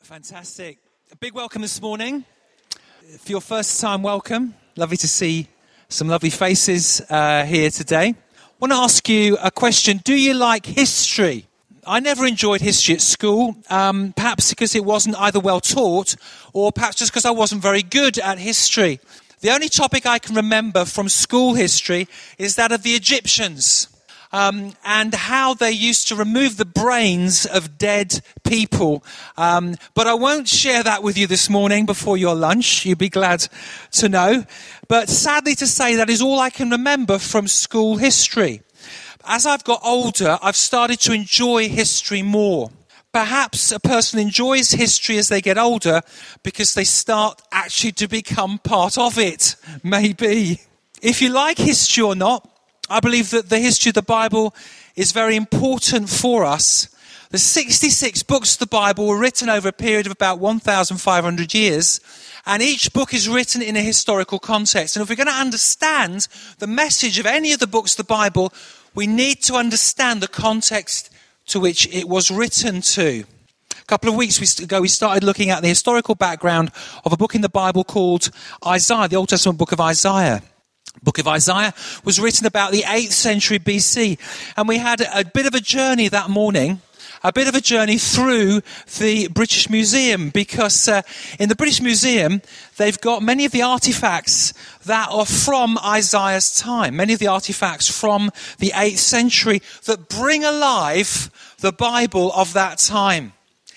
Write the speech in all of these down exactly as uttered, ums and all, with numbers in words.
Fantastic. A big welcome this morning. For your first time, welcome. Lovely to see some lovely faces uh, here today. I want to ask you a question. Do you like history? I never enjoyed history at school, um, perhaps because it wasn't either well taught or perhaps just because I wasn't very good at history. The only topic I can remember from school history is that of the Egyptians. Um, and how they used to remove the brains of dead people. Um, but I won't share that with you this morning before your lunch. You'll be glad to know. But sadly to say, that is all I can remember from school history. As I've got older, I've started to enjoy history more. Perhaps a person enjoys history as they get older because they start actually to become part of it. Maybe. If you like history or not, I believe that the history of the Bible is very important for us. The sixty-six books of the Bible were written over a period of about one thousand five hundred years, and each book is written in a historical context. And if we're going to understand the message of any of the books of the Bible, we need to understand the context to which it was written to. A couple of weeks ago, we started looking at the historical background of a book in the Bible called Isaiah, the Old Testament book of Isaiah. Book of Isaiah was written about the eighth century B C, and we had a bit of a journey that morning, a bit of a journey through the British Museum, because uh, in the British Museum they've got many of the artifacts that are from Isaiah's time, many of the artifacts from the eighth century that bring alive the Bible of that time.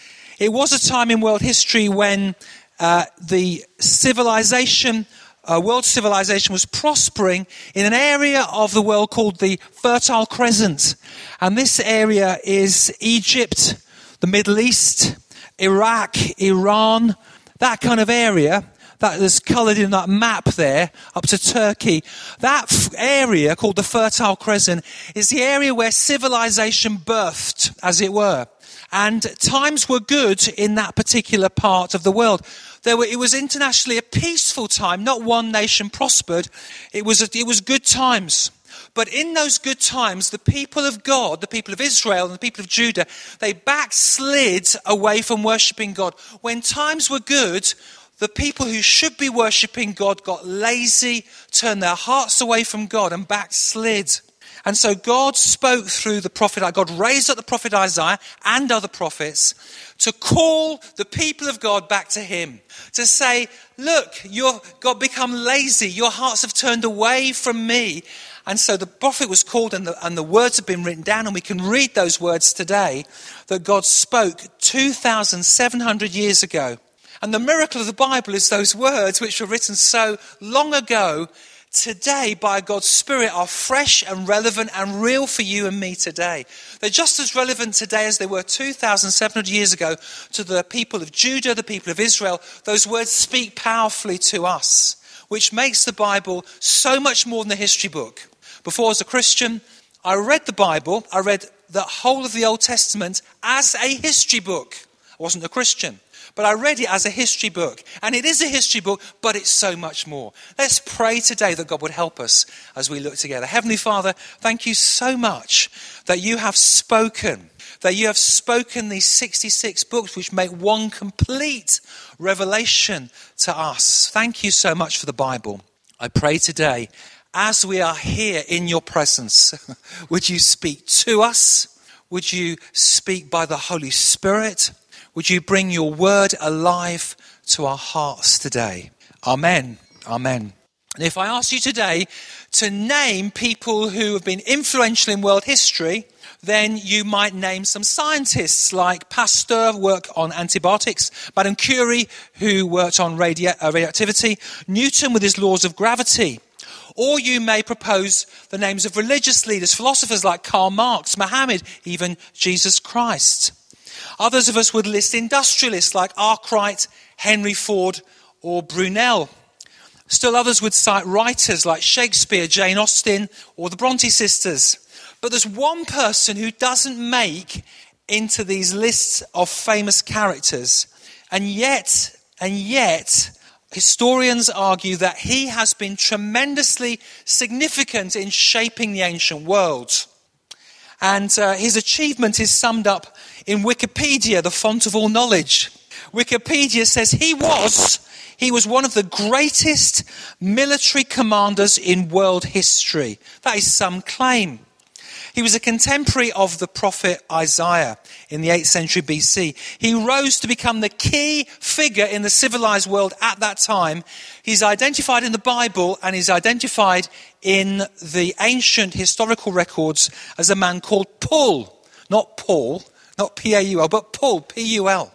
It was a time in world history when uh, the civilization Uh, world civilization was prospering in an area of the world called the Fertile Crescent. And this area is Egypt, the Middle East, Iraq, Iran, that kind of area that is coloured in that map there, up to Turkey. That f- area called the Fertile Crescent is the area where civilization birthed, as it were. And times were good in that particular part of the world. There were, it was internationally a peaceful time. Not one nation prospered. It was, a, it was good times. But in those good times, the people of God, the people of Israel and the people of Judah, they backslid away from worshipping God. When times were good, the people who should be worshipping God got lazy, turned their hearts away from God and backslid. And so God spoke through the prophet, God raised up the prophet Isaiah and other prophets to call the people of God back to him. To say, look, you've got become lazy. Your hearts have turned away from me. And so the prophet was called and the, and the words have been written down. And we can read those words today that God spoke two thousand seven hundred years ago. And the miracle of the Bible is those words which were written so long ago, today by God's Spirit are fresh and relevant and real for you and me today. They're just as relevant today as they were two thousand seven hundred years ago to the people of Judah, the people of Israel. Those words speak powerfully to us, which makes the Bible so much more than a history book. Before as a Christian, I read the Bible, I read the whole of the Old Testament as a history book. I wasn't a Christian. But I read it as a history book. And it is a history book, but it's so much more. Let's pray today that God would help us as we look together. Heavenly Father, thank you so much that you have spoken. That you have spoken these sixty-six books which make one complete revelation to us. Thank you so much for the Bible. I pray today, as we are here in your presence, would you speak to us? Would you speak by the Holy Spirit? Would you bring your word alive to our hearts today? Amen. Amen. And if I ask you today to name people who have been influential in world history, then you might name some scientists like Pasteur, who worked on antibiotics, Madame Curie, who worked on radio- uh, radioactivity, Newton with his laws of gravity. Or you may propose the names of religious leaders, philosophers like Karl Marx, Muhammad, even Jesus Christ. Others of us would list industrialists like Arkwright, Henry Ford, or Brunel. Still others would cite writers like Shakespeare, Jane Austen, or the Bronte sisters. But there's one person who doesn't make into these lists of famous characters. And yet, and yet, historians argue that he has been tremendously significant in shaping the ancient world. And uh, his achievement is summed up in Wikipedia, the font of all knowledge, Wikipedia says he was, he was one of the greatest military commanders in world history. That is some claim. He was a contemporary of the prophet Isaiah in the eighth century B C. He rose to become the key figure in the civilized world at that time. He's identified in the Bible and he's identified in the ancient historical records as a man called Pul. Not Paul, not P A U L, but Pul, P U L.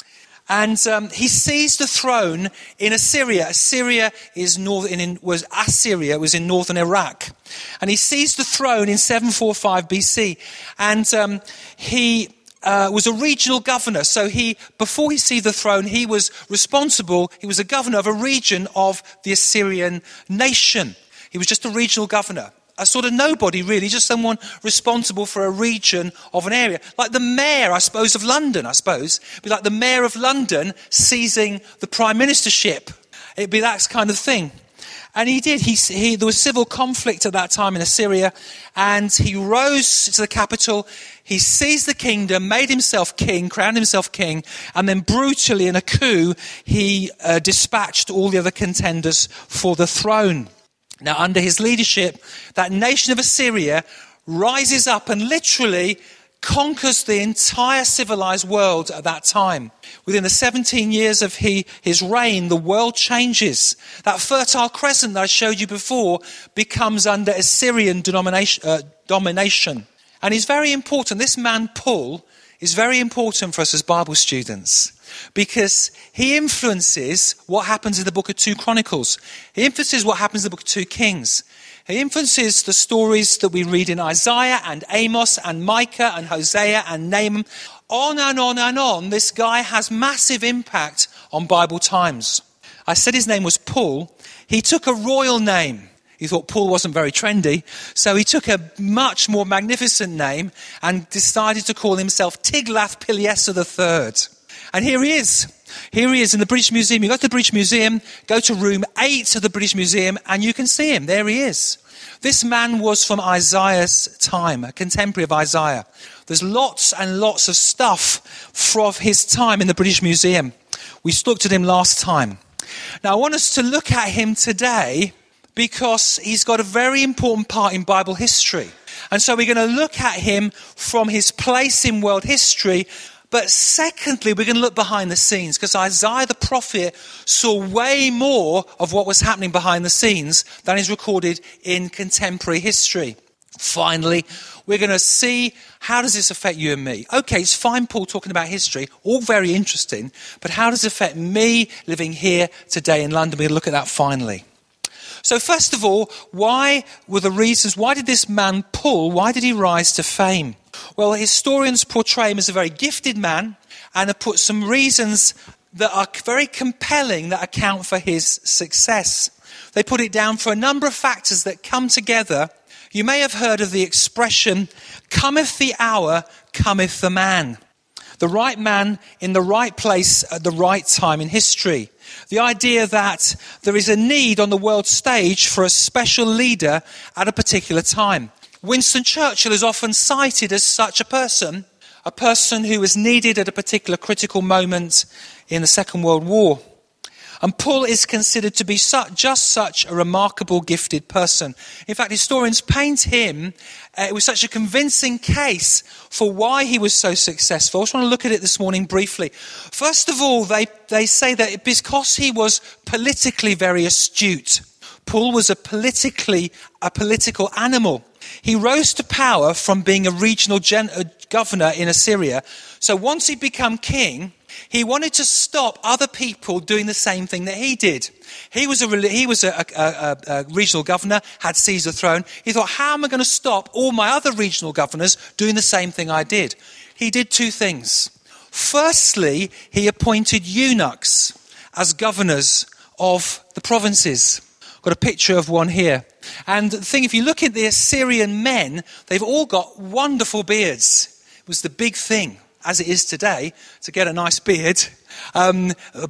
And um, he seized the throne in Assyria. Assyria is north, in, was Assyria was in northern Iraq, and he seized the throne in seven forty-five B C. And um, he uh, was a regional governor. So he, before he seized the throne, he was responsible. He was a governor of a region of the Assyrian nation. He was just a regional governor. A sort of nobody, really, just someone responsible for a region of an area. Like the mayor, I suppose, of London, I suppose. It'd be like the mayor of London seizing the prime ministership. It'd be that kind of thing. And he did. He, he, there was civil conflict at that time in Assyria, and he rose to the capital. He seized the kingdom, made himself king, crowned himself king, and then brutally, in a coup, he uh, dispatched all the other contenders for the throne. Now, under his leadership, that nation of Assyria rises up and literally conquers the entire civilized world at that time. Within the seventeen years of he, his reign, the world changes. That fertile crescent that I showed you before becomes under Assyrian denomination, uh, domination. And he's very important. This man, Pul, is very important for us as Bible students, because he influences what happens in the book of two Chronicles. He influences what happens in the book of two Kings. He influences the stories that we read in Isaiah and Amos and Micah and Hosea and Nahum. On and on and on, this guy has massive impact on Bible times. I said his name was Pul. He took a royal name. He thought Paul wasn't very trendy, so he took a much more magnificent name and decided to call himself Tiglath-Pileser the third. And here he is. Here he is in the British Museum. You go to the British Museum, go to room eight of the British Museum, and you can see him. There he is. This man was from Isaiah's time, a contemporary of Isaiah. There's lots and lots of stuff from his time in the British Museum. We looked at him last time. Now, I want us to look at him today because he's got a very important part in Bible history. And so we're going to look at him from his place in world history. But secondly, we're going to look behind the scenes, because Isaiah the prophet saw way more of what was happening behind the scenes than is recorded in contemporary history. Finally, we're going to see, how does this affect you and me? Okay, it's fine, Paul, talking about history, all very interesting, but how does it affect me living here today in London? We're going to look at that finally. So first of all, why were the reasons, why did this man Pul, why did he rise to fame? Well, historians portray him as a very gifted man and have put some reasons that are very compelling that account for his success. They put it down for a number of factors that come together. You may have heard of the expression, cometh the hour, cometh the man. The right man in the right place at the right time in history. The idea that there is a need on the world stage for a special leader at a particular time. Winston Churchill is often cited as such a person, a person who was needed at a particular critical moment in the Second World War. And Paul is considered to be such, just such a remarkable, gifted person. In fact, historians paint him uh, with such a convincing case for why he was so successful. I just want to look at it this morning briefly. First of all, they, they say that because he was politically very astute. Paul was a politically a political animal. He rose to power from being a regional gen- uh, governor in Assyria. So once he'd become king, he wanted to stop other people doing the same thing that he did. He was a he was a, a, a, a regional governor, had seized the throne. He thought, how am I going to stop all my other regional governors doing the same thing I did? He did two things. Firstly, he appointed eunuchs as governors of the provinces. Got a picture of one here. And the thing, if you look at the Assyrian men, they've all got wonderful beards. It was the big thing, as it is today, to get a nice beard. Um,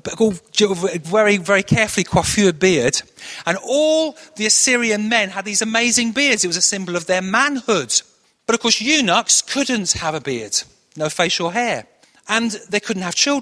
very, very carefully coiffured beard. And all the Assyrian men had these amazing beards. It was a symbol of their manhood. But of course, eunuchs couldn't have a beard. No facial hair. And they couldn't have children.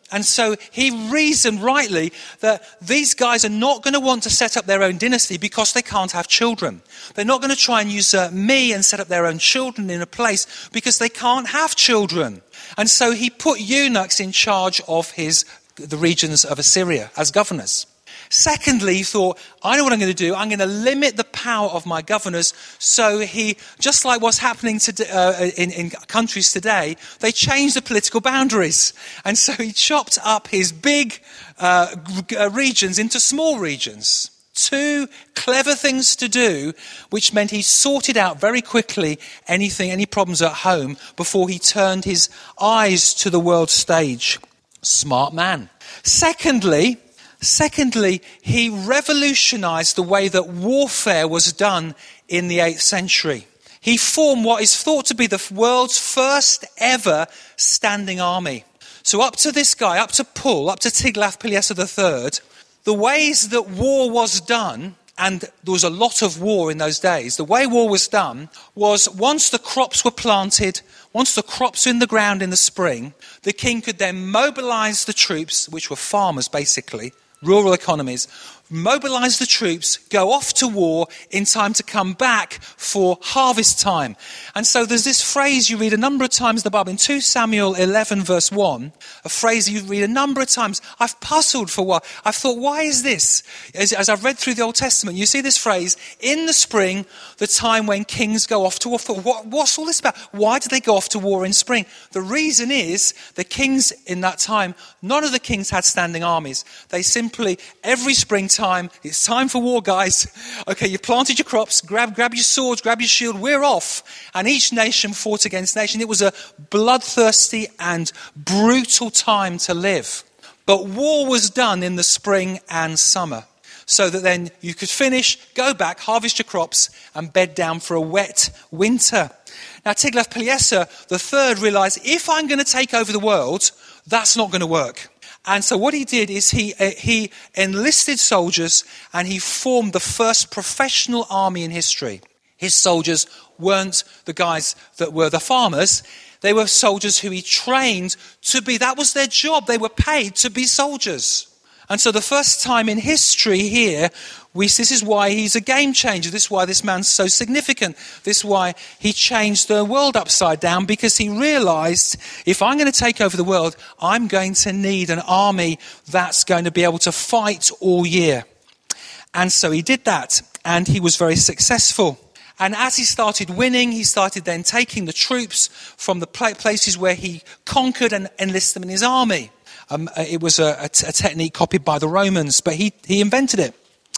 And so he reasoned rightly that these guys are not going to want to set up their own dynasty because they can't have children. They're not going to try and usurp me and set up their own children in a place because they can't have children. And so he put eunuchs in charge of his the regions of Assyria as governors. Secondly, he thought, I know what I'm going to do. I'm going to limit the power of my governors. So he, just like what's happening to, uh, in, in countries today, they changed the political boundaries. And so he chopped up his big uh, regions into small regions. Two clever things to do, which meant he sorted out very quickly anything, any problems at home before he turned his eyes to the world stage. Smart man. Secondly, Secondly, he revolutionized the way that warfare was done in the eighth century. He formed what is thought to be the world's first ever standing army. So up to this guy, up to Pul, up to Tiglath-Pileser the third, the ways that war was done, and there was a lot of war in those days, the way war was done was once the crops were planted, once the crops were in the ground in the spring, the king could then mobilize the troops, which were farmers basically, rural economies, mobilize the troops, go off to war in time to come back for harvest time. And so there's this phrase you read a number of times in the Bible. In two Samuel eleven verse one, a phrase you read a number of times. I've puzzled for a while. I've thought, why is this? As, as I've read through the Old Testament, you see this phrase, in the spring, the time when kings go off to war. What, what's all this about? Why do they go off to war in spring? The reason is the kings in that time, none of the kings had standing armies. They simply, every springtime, it's time for war, guys. Okay, you planted your crops, grab grab your swords, grab your shield, we're off. And each nation fought against nation. It was a bloodthirsty and brutal time to live. But war was done in the spring and summer, so that then you could finish, go back, harvest your crops, and bed down for a wet winter. Now, Tiglath-Pileser the third realized, if I'm going to take over the world, that's not going to work. And so what he did is he uh, he enlisted soldiers and he formed the first professional army in history. His soldiers weren't the guys that were the farmers. They were soldiers who he trained to be, that was their job. They were paid to be soldiers. And so the first time in history here, we, this is why he's a game changer. This is why this man's so significant. This is why he changed the world upside down, because he realized, if I'm going to take over the world, I'm going to need an army that's going to be able to fight all year. And so he did that, and he was very successful. And as he started winning, he started then taking the troops from the places where he conquered and enlisted them in his army. Um, it was a, a, t- a technique copied by the Romans, but he, he invented it.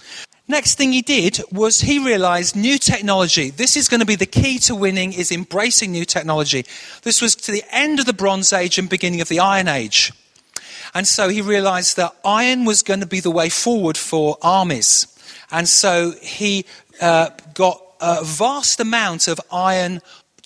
Next thing he did was he realized new technology. This is going to be the key to winning, is embracing new technology. This was to the end of the Bronze Age and beginning of the Iron Age. And so he realized that iron was going to be the way forward for armies. And so he uh, got a vast amount of iron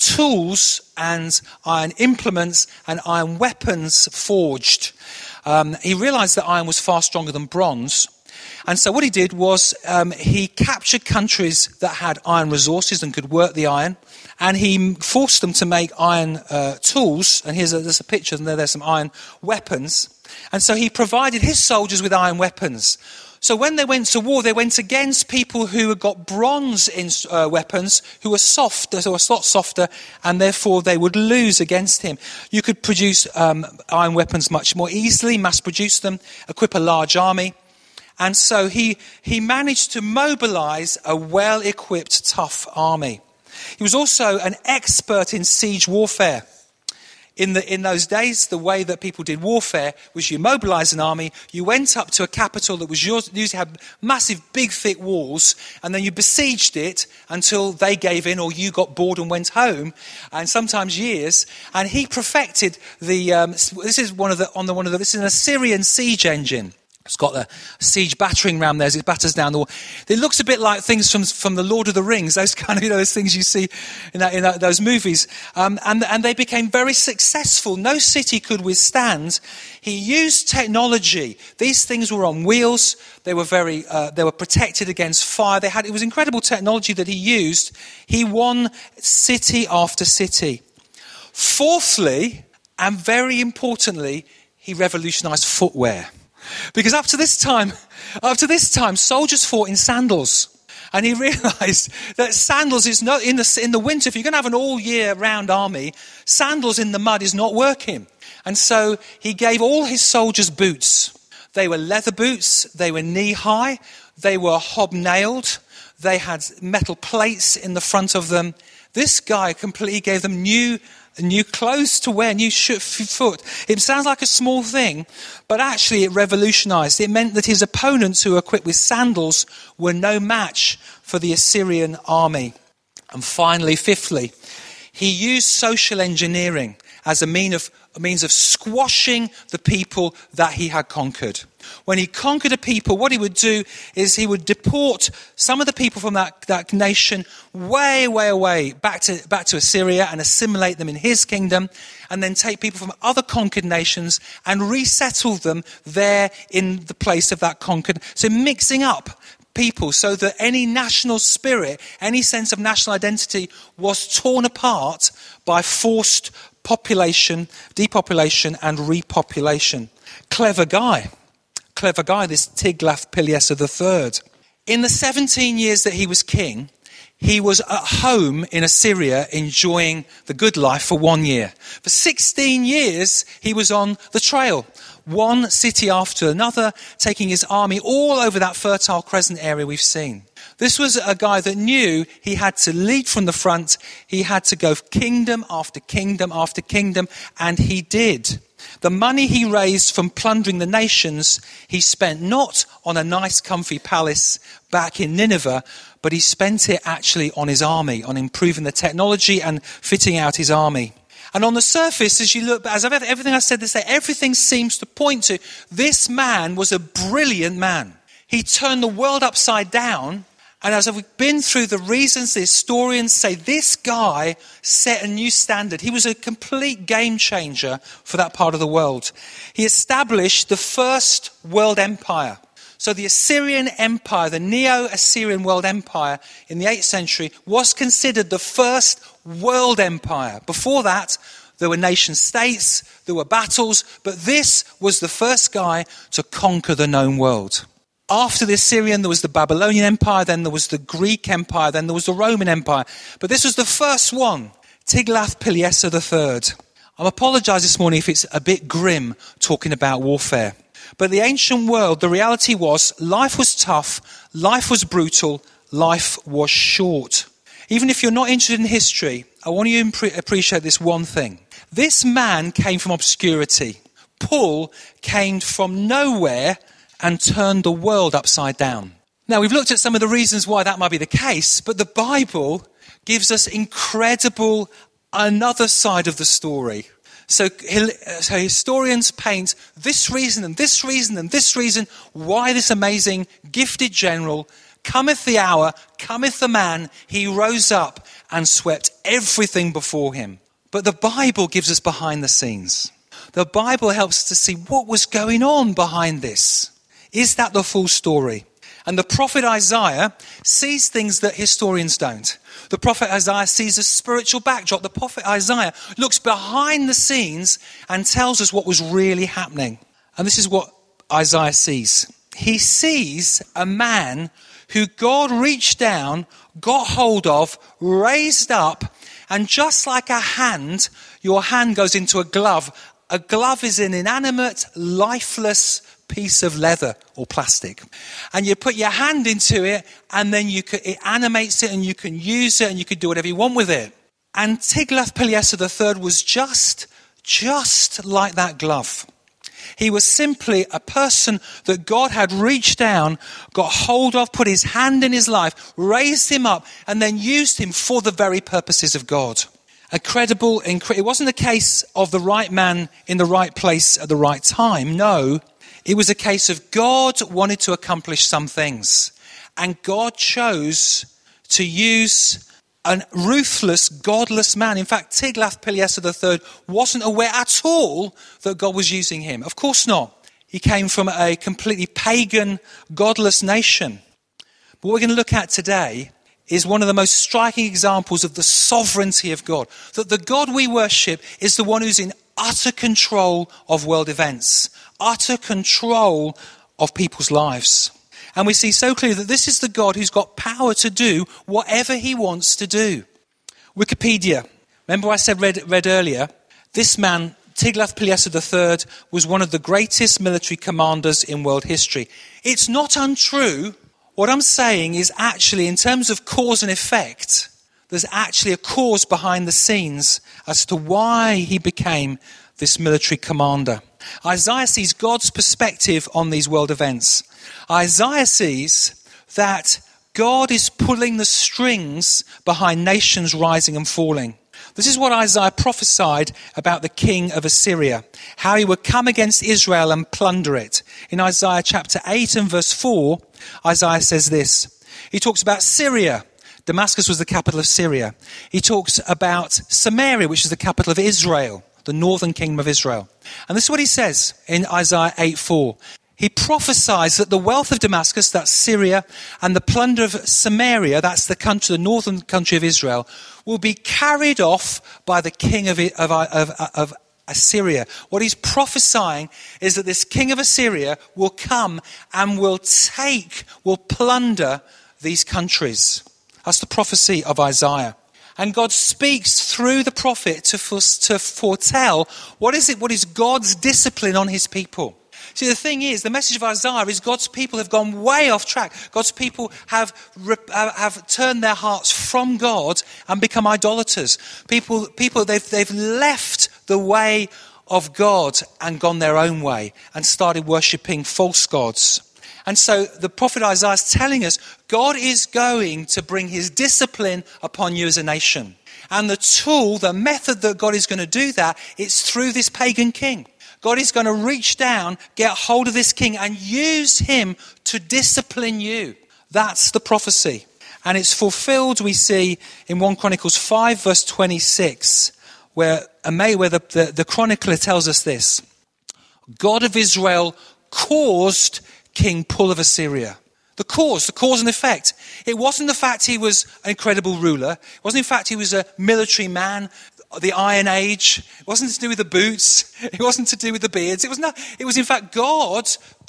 tools and iron implements and iron weapons forged. Um, he realized that iron was far stronger than bronze. And so what he did was um, he captured countries that had iron resources and could work the iron, and he forced them to make iron uh, tools. And here's a, there's a picture, and there, there's some iron weapons. And so he provided his soldiers with iron weapons. So when they went to war, they went against people who had got bronze in, uh, weapons, who were soft, who were a lot softer, and therefore they would lose against him. You could produce um, iron weapons much more easily, mass produce them, equip a large army. And so he, he managed to mobilize a well-equipped, tough army. He was also an expert in siege warfare. In the in those days, the way that people did warfare was you mobilized an army, you went up to a capital that was yours, usually had massive, big, thick walls, and then you besieged it until they gave in or you got bored and went home, and sometimes years. And he perfected the. Um, this is one of the on the one of the. This is an Assyrian siege engine. It's got a siege battering ram there as it batters down the wall. It looks a bit like things from from the Lord of the Rings, those kind of, you know, those things you see in, that, in that, those movies. Um, and, and they became very successful. No city could withstand. He used technology. These things were on wheels. They were very, uh, they were protected against fire. They had, it was incredible technology that he used. He won city after city. Fourthly, and very importantly, he revolutionized footwear. Because up to this time, up to this time, soldiers fought in sandals. And he realized that sandals is not, in the, in the winter, if you're going to have an all year round army, sandals in the mud is not working. And so he gave all his soldiers boots. They were leather boots, they were knee high, they were hobnailed, they had metal plates in the front of them. This guy completely gave them new new clothes to wear, new foot. It sounds like a small thing, but actually it revolutionized. It meant that his opponents who were equipped with sandals were no match for the Assyrian army. And finally, fifthly, he used social engineering as a mean of, a means of squashing the people that he had conquered. When he conquered a people, what he would do is he would deport some of the people from that, that nation way, way away back to, back to Assyria and assimilate them in his kingdom, and then take people from other conquered nations and resettle them there in the place of that conquered. So mixing up people so that any national spirit, any sense of national identity was torn apart by forced population, depopulation and repopulation. Clever guy. Clever guy, this Tiglath-Pileser the third. In the seventeen years that he was king, he was at home in Assyria enjoying the good life for one year. For sixteen years, he was on the trail, one city after another, taking his army all over that Fertile Crescent area we've seen. This was a guy that knew he had to lead from the front. He had to go kingdom after kingdom after kingdom, and he did. The money he raised from plundering the nations, he spent not on a nice comfy palace back in Nineveh, but he spent it actually on his army, on improving the technology and fitting out his army. And on the surface, as you look, as I've everything I said this day, everything seems to point to this man was a brilliant man. He turned the world upside down. And as we've been through the reasons, the historians say this guy set a new standard. He was a complete game changer for that part of the world. He established the first world empire. So the Assyrian Empire, the Neo-Assyrian world empire in the eighth century was considered the first world empire. Before that, there were nation states, there were battles, but this was the first guy to conquer the known world. After the Assyrian, there was the Babylonian Empire, then there was the Greek Empire, then there was the Roman Empire. But this was the first one, Tiglath-Pileser the third. I apologize this morning if it's a bit grim talking about warfare. But the ancient world, the reality was life was tough, life was brutal, life was short. Even if you're not interested in history, I want you to appreciate this one thing. This man came from obscurity. Paul came from nowhere and turned the world upside down. Now, we've looked at some of the reasons why that might be the case, but the Bible gives us incredible another side of the story. So, so historians paint this reason and this reason and this reason why this amazing, gifted general, cometh the hour, cometh the man, he rose up and swept everything before him. But the Bible gives us behind the scenes. The Bible helps us to see what was going on behind this. Is that the full story? And the prophet Isaiah sees things that historians don't. The prophet Isaiah sees a spiritual backdrop. The prophet Isaiah looks behind the scenes and tells us what was really happening. And this is what Isaiah sees. He sees a man who God reached down, got hold of, raised up, and just like a hand, your hand goes into a glove. A glove is an inanimate, lifeless piece of leather or plastic, and you put your hand into it, and then you could, it animates it, and you can use it, and you can do whatever you want with it. And Tiglath-Pileser the third was just, just like that glove. He was simply a person that God had reached down, got hold of, put his hand in his life, raised him up, and then used him for the very purposes of God. A credible, incre- it wasn't a case of the right man in the right place at the right time. No. It was a case of God wanted to accomplish some things, and God chose to use a ruthless, godless man. In fact, Tiglath-Pileser the third wasn't aware at all that God was using him. Of course not. He came from a completely pagan, godless nation. But what we're going to look at today is one of the most striking examples of the sovereignty of God. That the God we worship is the one who's in utter control of world events, utter control of people's lives. And we see so clearly that this is the God who's got power to do whatever he wants to do. Wikipedia. Remember I said read, read earlier, this man, Tiglath-Pileser the third, was one of the greatest military commanders in world history. It's not untrue. What I'm saying is actually, in terms of cause and effect, there's actually a cause behind the scenes as to why he became this military commander. Isaiah sees God's perspective on these world events. Isaiah sees that God is pulling the strings behind nations rising and falling. This is what Isaiah prophesied about the king of Assyria, how he would come against Israel and plunder it. In Isaiah chapter eight and verse four, Isaiah says this. He talks about Syria. Damascus was the capital of Syria. He talks about Samaria, which is the capital of Israel, the northern kingdom of Israel. And this is what he says in Isaiah eight four. He prophesies that the wealth of Damascus, that's Syria, and the plunder of Samaria, that's the country, the northern country of Israel, will be carried off by the king of, of, of, of Assyria. What he's prophesying is that this king of Assyria will come and will take, will plunder these countries. That's the prophecy of Isaiah. And God speaks through the prophet to, to foretell what is it, what is God's discipline on his people. See, the thing is, the message of Isaiah is God's people have gone way off track. God's people have have turned their hearts from God and become idolaters. People, people they've, they've left the way of God and gone their own way and started worshipping false gods. And so the prophet Isaiah is telling us God is going to bring his discipline upon you as a nation. And the tool, the method that God is going to do that, it's through this pagan king. God is going to reach down, get hold of this king and use him to discipline you. That's the prophecy. And it's fulfilled, we see, in First Chronicles five, verse twenty-six, where, where the, the, the chronicler tells us this. God of Israel caused King Pul of Assyria. The cause, the cause and effect. It wasn't the fact he was an incredible ruler. It wasn't in fact he was a military man, the Iron Age. It wasn't to do with the boots. It wasn't to do with the beards. It was not. It was in fact God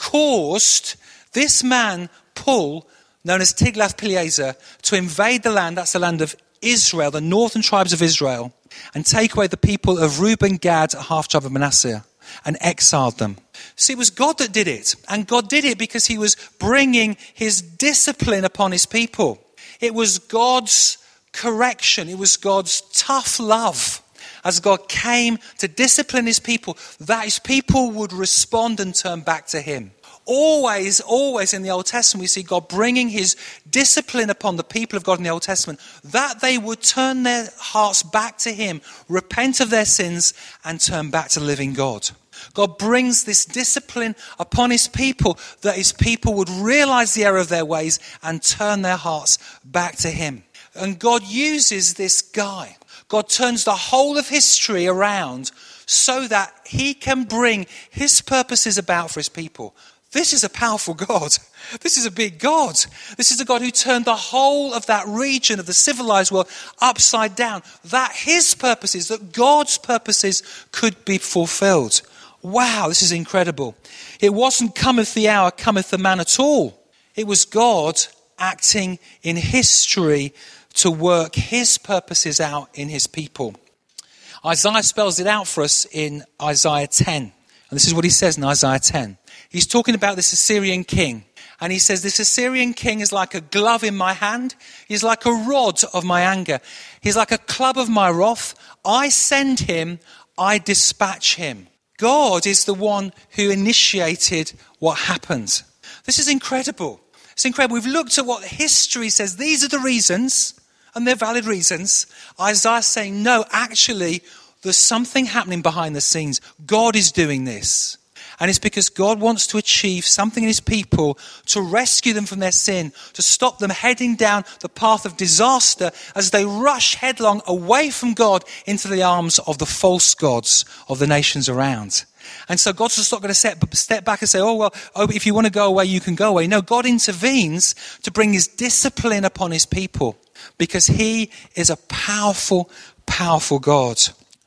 caused this man, Pul, known as Tiglath-Pileser, to invade the land. That's the land of Israel, the northern tribes of Israel, and take away the people of Reuben, Gad, a half tribe of Manasseh, and exiled them. See, it was God that did it. And God did it because he was bringing his discipline upon his people. It was God's correction. It was God's tough love as God came to discipline his people, that his people would respond and turn back to him. Always, always in the Old Testament, we see God bringing his discipline upon the people of God in the Old Testament, that they would turn their hearts back to him, repent of their sins, and turn back to the living God. God brings this discipline upon his people, that his people would realize the error of their ways and turn their hearts back to him. And God uses this guy. God turns the whole of history around so that he can bring his purposes about for his people. This is a powerful God. This is a big God. This is a God who turned the whole of that region of the civilized world upside down. That his purposes, that God's purposes could be fulfilled. Wow, this is incredible. It wasn't cometh the hour, cometh the man at all. It was God acting in history to work his purposes out in his people. Isaiah spells it out for us in Isaiah ten. And this is what he says in Isaiah ten. He's talking about this Assyrian king. And he says, this Assyrian king is like a glove in my hand. He's like a rod of my anger. He's like a club of my wrath. I send him, I dispatch him. God is the one who initiated what happened. This is incredible. It's incredible. We've looked at what history says. These are the reasons, and they're valid reasons. Isaiah's saying, no, actually, there's something happening behind the scenes. God is doing this. And it's because God wants to achieve something in his people to rescue them from their sin, to stop them heading down the path of disaster as they rush headlong away from God into the arms of the false gods of the nations around. And so God's just not going to step, step back and say, oh, well, oh, if you want to go away, you can go away. No, God intervenes to bring his discipline upon his people because he is a powerful, powerful God.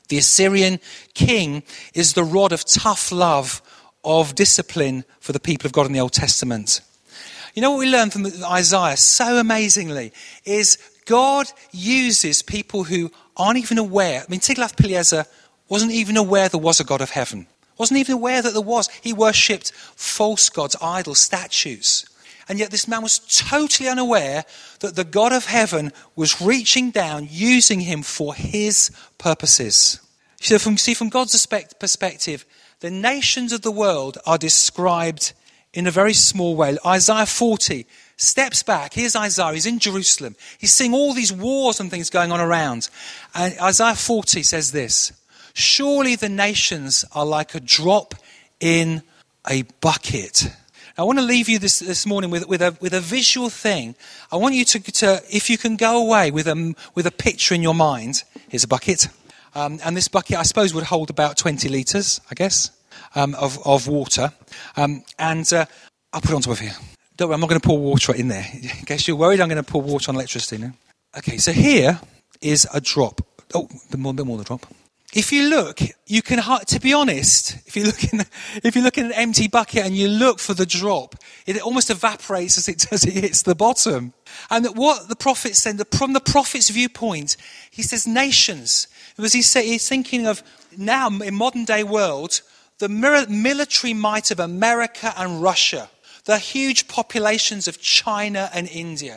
The Assyrian king is the rod of tough love, of discipline for the people of God in the Old Testament. You know what we learn from Isaiah so amazingly is God uses people who aren't even aware. I mean, Tiglath-Pileser wasn't even aware there was a God of heaven. Wasn't even aware that there was. He worshipped false gods, idols, statues. And yet this man was totally unaware that the God of heaven was reaching down, using him for his purposes. So from, see, from God's perspective, the nations of the world are described in a very small way. Isaiah forty steps back. Here's Isaiah. He's in Jerusalem. He's seeing all these wars and things going on around. And Isaiah forty says this: surely the nations are like a drop in a bucket. I want to leave you this, this morning with, with, a, with a visual thing. I want you to, to, if you can go away with a, with a picture in your mind. Here's a bucket. Um, and this bucket, I suppose, would hold about twenty litres, I guess, um, of, of water. Um, and uh, I'll put it on top of here. Don't worry, I'm not going to pour water in there. In case you're worried, I'm going to pour water on electricity now. Okay, so here is a drop. Oh, a bit more, a bit more than a drop. If you look, you can, to be honest, if you look in, the, if you look in an empty bucket and you look for the drop, it almost evaporates as it, as it hits the bottom. And what the prophet said, from the prophet's viewpoint, he says nations. Because he said, he's thinking of now in modern day world, the military might of America and Russia, the huge populations of China and India.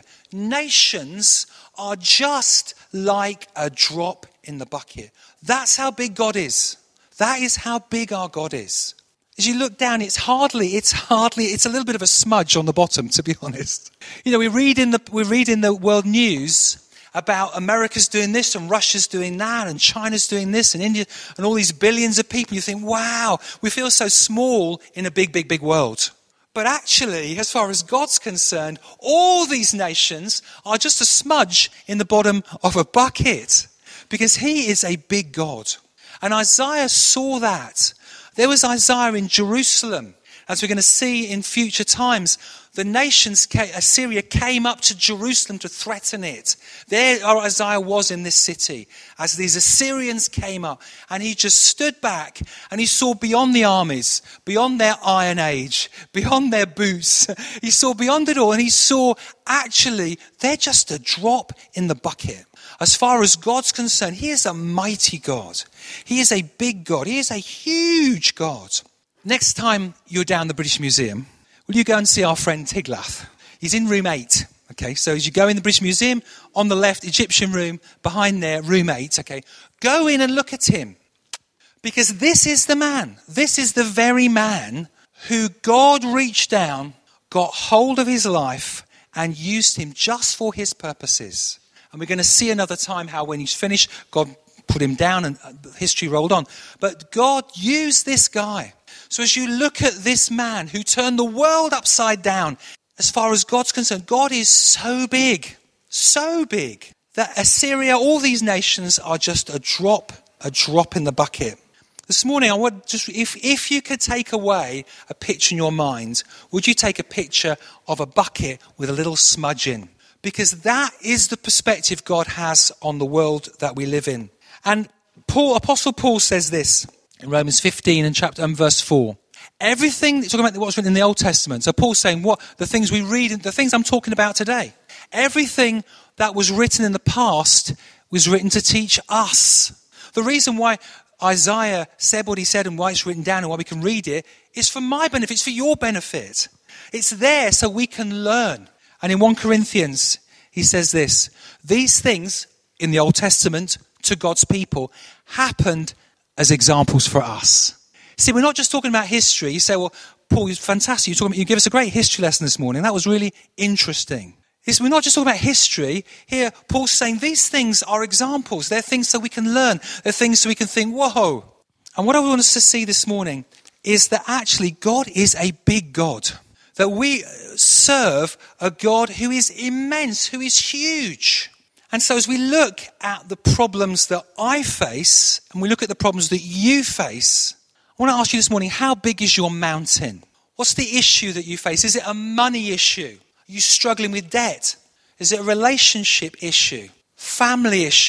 Nations are just like a drop in the bucket. That's how big God is. That is how big our God is. As you look down, it's hardly, it's hardly, it's a little bit of a smudge on the bottom, to be honest. You know, we read in the, we read in the world news about America's doing this and Russia's doing that and China's doing this and India and all these billions of people. You think, wow, we feel so small in a big, big, big world. But actually, as far as God's concerned, all these nations are just a smudge in the bottom of a bucket. Because he is a big God. And Isaiah saw that. There was Isaiah in Jerusalem. As we're going to see in future times, the nations, Assyria came up to Jerusalem to threaten it. There Isaiah was in this city as these Assyrians came up. And he just stood back and he saw beyond the armies, beyond their iron age, beyond their boots. He saw beyond it all and he saw actually they're just a drop in the bucket. As far as God's concerned, he is a mighty God. He is a big God. He is a huge God. Next time you're down the British Museum, will you go and see our friend Tiglath? He's in room eight. Okay, so as you go in the British Museum, on the left, Egyptian room, behind there, room eight. Okay, go in and look at him. Because this is the man. This is the very man who God reached down, got hold of his life, and used him just for his purposes. And we're going to see another time how when he's finished, God put him down and history rolled on. But God used this guy. So as you look at this man who turned the world upside down, as far as God's concerned, God is so big, so big, that Assyria, all these nations are just a drop, a drop in the bucket. This morning, I want just if, if you could take away a picture in your mind, would you take a picture of a bucket with a little smudge in? Because that is the perspective God has on the world that we live in. And Paul, Apostle Paul says this in Romans fifteen and chapter and verse four. Everything, talking about what's written in the Old Testament. So Paul's saying what the things we read, the things I'm talking about today. Everything that was written in the past was written to teach us. The reason why Isaiah said what he said and why it's written down and why we can read it is for my benefit, it's for your benefit. It's there so we can learn. And in First Corinthians, he says this: these things in the Old Testament to God's people happened as examples for us. See, we're not just talking about history. You say, well, Paul, it's fantastic. You're talking about, you give us a great history lesson this morning. That was really interesting. It's, we're not just talking about history. Here, Paul's saying these things are examples. They're things so we can learn. They're things so we can think, whoa. And what I want us to see this morning is that actually God is a big God. That we serve a God who is immense, who is huge. And so as we look at the problems that I face, and we look at the problems that you face, I want to ask you this morning, how big is your mountain? What's the issue that you face? Is it a money issue? Are you struggling with debt? Is it a relationship issue? Family issue?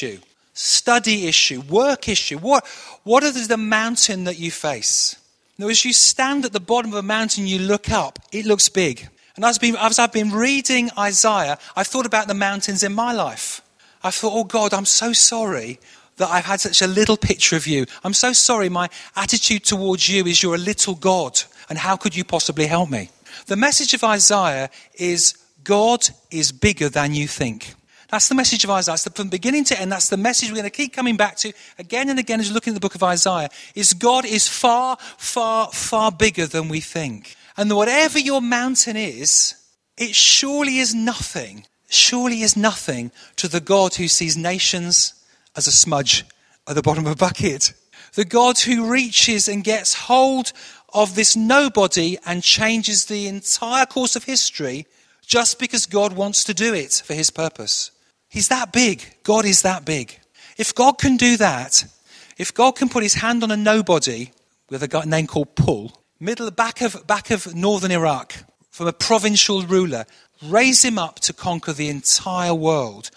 study issue, work issue? What, what is the mountain that you face? Now, as you stand at the bottom of a mountain, you look up, it looks big. And as, been, as I've been reading Isaiah, I've thought about the mountains in my life. I thought, oh God, I'm so sorry that I've had such a little picture of you. I'm so sorry my attitude towards you is you're a little God, and how could you possibly help me? The message of Isaiah is God is bigger than you think. That's the message of Isaiah. It's the, from beginning to end, that's the message we're going to keep coming back to again and again as you look in the book of Isaiah, is God is far, far, far bigger than we think. And whatever your mountain is, it surely is nothing, surely is nothing to the God who sees nations as a smudge at the bottom of a bucket. The God who reaches and gets hold of this nobody and changes the entire course of history just because God wants to do it for his purpose. He's that big. God is that big. If God can do that, if God can put his hand on a nobody with a guy name called Pul, middle back of back of northern Iraq, from a provincial ruler, raise him up to conquer the entire world,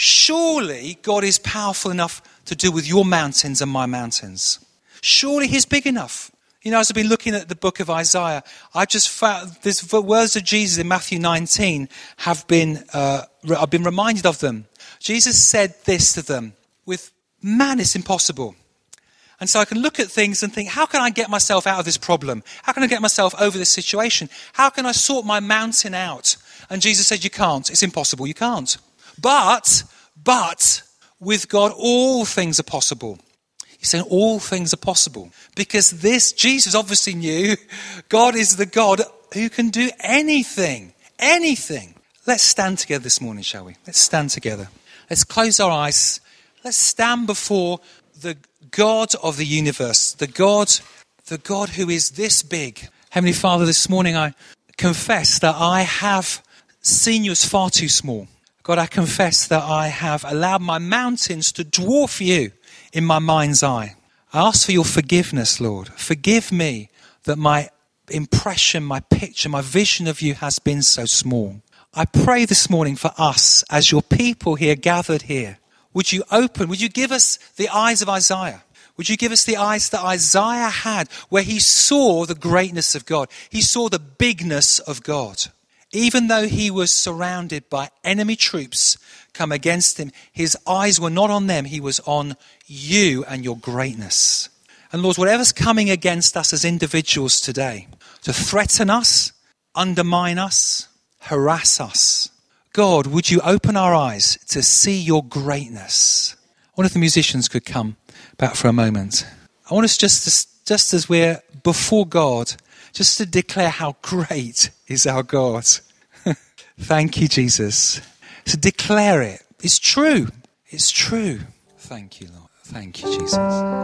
surely God is powerful enough to do with your mountains and my mountains. Surely he's big enough. You know, as I've been looking at the book of Isaiah, I've just found these words of Jesus in Matthew nineteen have been, uh, I've been reminded of them. Jesus said this to them, with man it's impossible. And so I can look at things and think, how can I get myself out of this problem? How can I get myself over this situation? How can I sort my mountain out? And Jesus said, you can't. It's impossible. You can't. But, but, with God, all things are possible. He's saying all things are possible. Because this, Jesus obviously knew, God is the God who can do anything. Anything. Let's stand together this morning, shall we? Let's stand together. Let's close our eyes. Let's stand before the God of the universe. The God, the God who is this big. Heavenly Father, this morning I confess that I have seen you as far too small. God, I confess that I have allowed my mountains to dwarf you in my mind's eye. I ask for your forgiveness, Lord. Forgive me that my impression, my picture, my vision of you has been so small. I pray this morning for us as your people here gathered here. Would you open, would you give us the eyes of Isaiah? Would you give us the eyes that Isaiah had where he saw the greatness of God? He saw the bigness of God. Even though he was surrounded by enemy troops come against him, his eyes were not on them. He was on you and your greatness. And Lord, whatever's coming against us as individuals today, to threaten us, undermine us, harass us, God, would you open our eyes to see your greatness? I wonder if the musicians could come back for a moment. I want us just to, just as we're before God, just to declare how great is our God. Thank you, Jesus. To declare it. It's true. It's true. Thank you, Lord. Thank you, Jesus.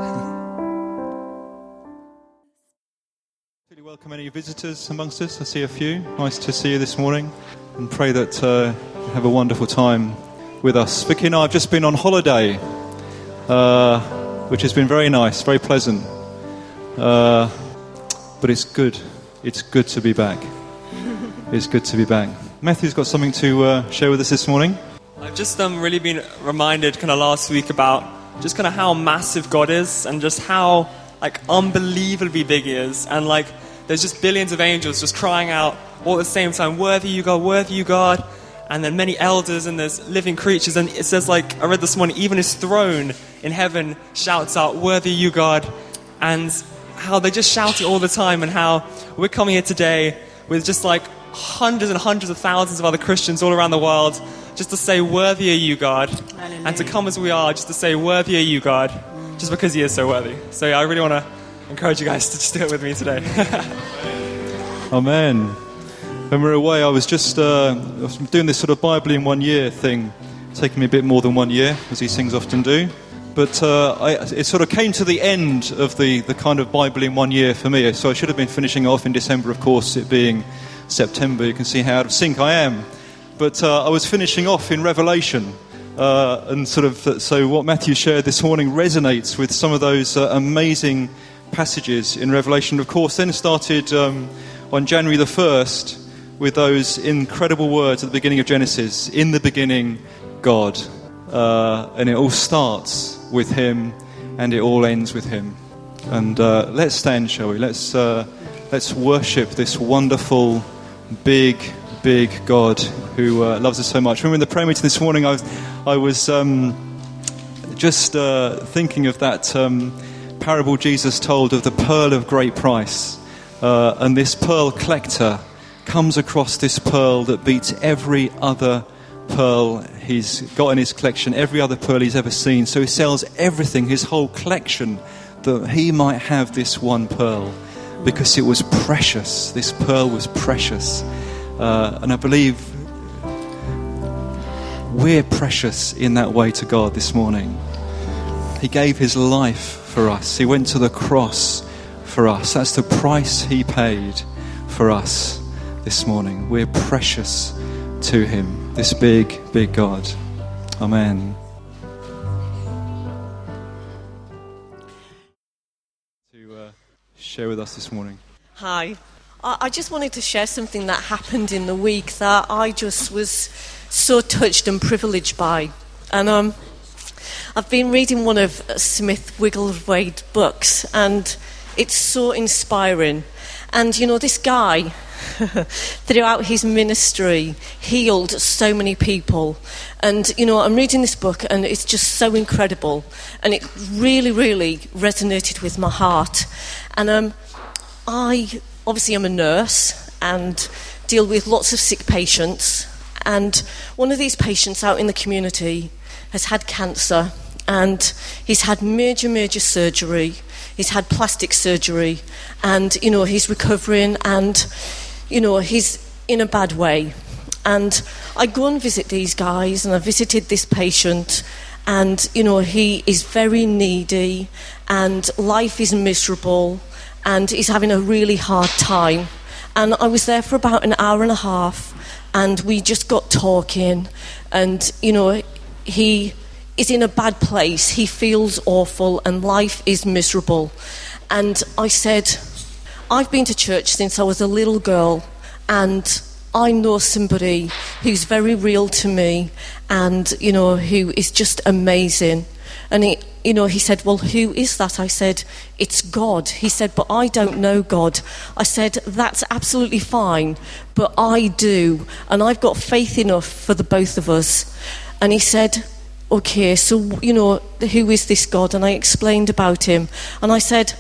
Really welcome any visitors amongst us. I see a few. Nice to see you this morning. And pray that uh, you have a wonderful time with us. Vicky and I have just been on holiday, uh, which has been very nice, very pleasant. Uh, but it's good. It's good to be back. It's good to be back. Matthew's got something to uh, share with us this morning. I've just um, really been reminded kind of last week about just kind of how massive God is and just how like unbelievably big he is. And like there's just billions of angels just crying out all at the same time, worthy you God, worthy you God. And then many elders and there's living creatures. And it says, like I read this morning, even his throne in heaven shouts out, worthy you God. And how they just shout it all the time, and how we're coming here today with just like hundreds and hundreds of thousands of other Christians all around the world just to say, worthy are you, God. Hallelujah. And to come as we are, just to say, worthy are you, God, just because he is so worthy. So yeah, I really want to encourage you guys to just do it with me today. Amen. When we were away, I was just uh, I was doing this sort of Bible in one year thing, taking me a bit more than one year, as these things often do. But uh, I, it sort of came to the end of the, the kind of Bible in one year for me. So I should have been finishing off in December, of course, it being September. You can see how out of sync I am. But uh, I was finishing off in Revelation. Uh, and sort of, so what Matthew shared this morning resonates with some of those uh, amazing passages in Revelation. Of course, then started um, on January the first with those incredible words at the beginning of Genesis. In the beginning, God. uh, and it all starts with him, and it all ends with him. And uh, let's stand, shall we? Let's uh, let's worship this wonderful, big, big God who uh, loves us so much. Remember in the prayer meeting this morning, I was, I was um, just uh, thinking of that um, parable Jesus told of the pearl of great price. Uh, and this pearl collector comes across this pearl that beats every other pearl he's got in his collection, every other pearl he's ever seen. So he sells everything, his whole collection, that he might have this one pearl, because it was precious. This pearl was precious. Uh, and I believe we're precious in that way to God this morning. He gave his life for us. He went to the cross for us. That's the price he paid for us this morning. We're precious to him, this big, big God. Amen. To uh, share with us this morning. Hi. I just wanted to share something that happened in the week that I just was so touched and privileged by. And um, I've been reading one of Smith Wigglesworth's books, and it's so inspiring. And, you know, this guy, throughout his ministry, healed so many people. And, you know, I'm reading this book, and it's just so incredible. And it really, really resonated with my heart. And um, I... Obviously, I'm a nurse and deal with lots of sick patients. And one of these patients out in the community has had cancer, and he's had major, major surgery. He's had plastic surgery, and, you know, he's recovering, and, you know, he's in a bad way. And I go and visit these guys, and I visited this patient, and, you know, he is very needy, and life is miserable, and he's having a really hard time. And I was there for about an hour and a half, and we just got talking. And, you know, he is in a bad place. He feels awful, and life is miserable. And I said, I've been to church since I was a little girl, and I know somebody who's very real to me, and, you know, who is just amazing. And he, you know, he said, well, who is that? I said, it's God. He said, but I don't know God. I said, that's absolutely fine, but I do. And I've got faith enough for the both of us. And he said, okay, so, you know, who is this God? And I explained about him. And I said,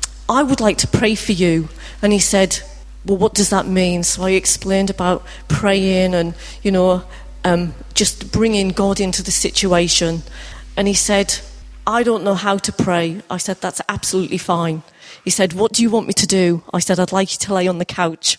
I would like to pray for you. And he said, well, what does that mean? So I explained about praying and, you know, um, just bringing God into the situation. And he said, I don't know how to pray. I said, that's absolutely fine. He said, what do you want me to do? I said, I'd like you to lay on the couch.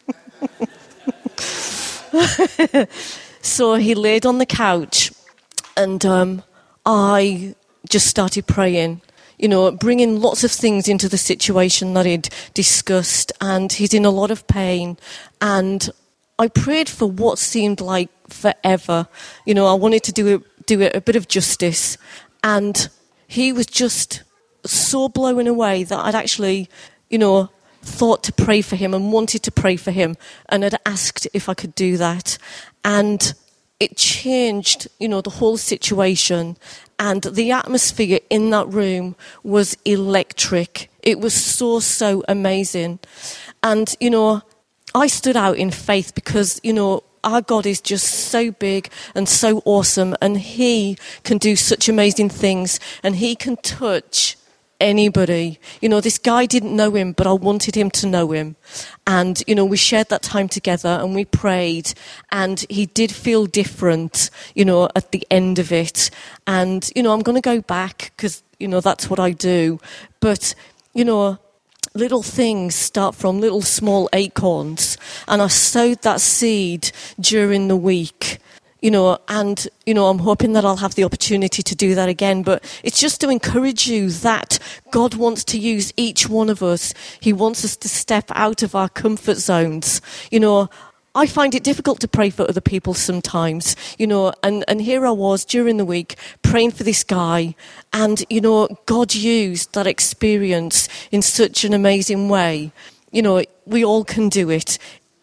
So he laid on the couch, and um, I just started praying, you know, bringing lots of things into the situation that he'd discussed, and he's in a lot of pain. And I prayed for what seemed like forever. You know, I wanted to do it do it a bit of justice, and he was just so blown away that I'd actually, you know, thought to pray for him and wanted to pray for him, and had asked if I could do that. And it changed, you know, the whole situation, and the atmosphere in that room was electric. It was so, so amazing. And, you know, I stood out in faith because, you know, our God is just so big and so awesome, and he can do such amazing things, and he can touch anybody. You know, this guy didn't know him, but I wanted him to know him. And, you know, we shared that time together, and we prayed, and he did feel different, you know, at the end of it. And, you know, I'm going to go back because, you know, that's what I do. But, you know, little things start from little small acorns, and I sowed that seed during the week, you know, and, you know, I'm hoping that I'll have the opportunity to do that again. But it's just to encourage you that God wants to use each one of us. He wants us to step out of our comfort zones. You know, I find it difficult to pray for other people sometimes, you know, and, and here I was during the week praying for this guy, and, you know, God used that experience in such an amazing way. You know, we all can do it.